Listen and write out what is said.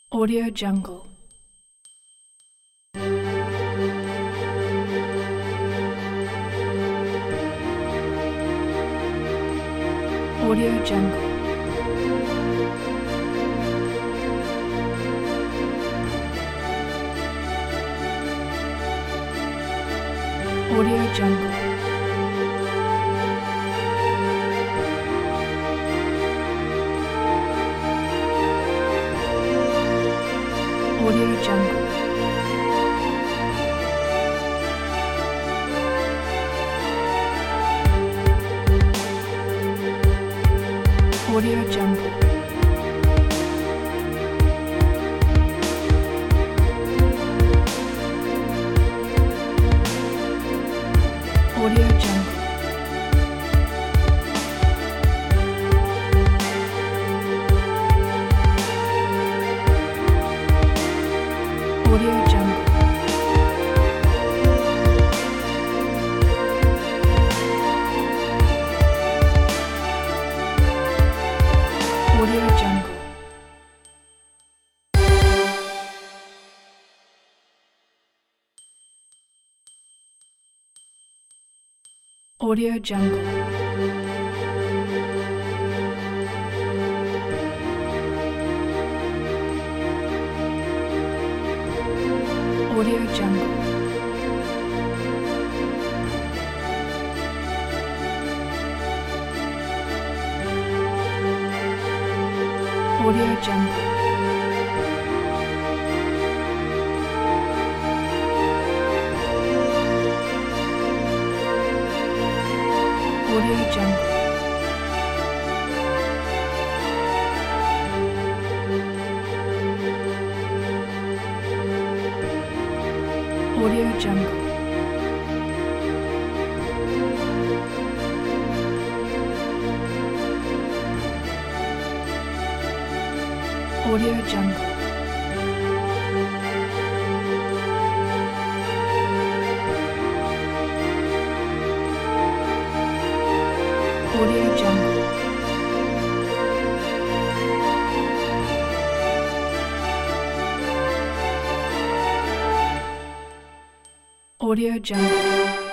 Audio Jungle. Audio Jungle. Audio Jungle. Audio Jungle. Audio Jungle. Audio Jungle. Audio Jungle. Audio Jungle. Audio Jungle. Audio Jungle. Audio Jungle. Audio Jungle. Audio Jungle. Audio Jungle. Audio Jungle. Audio Jungle.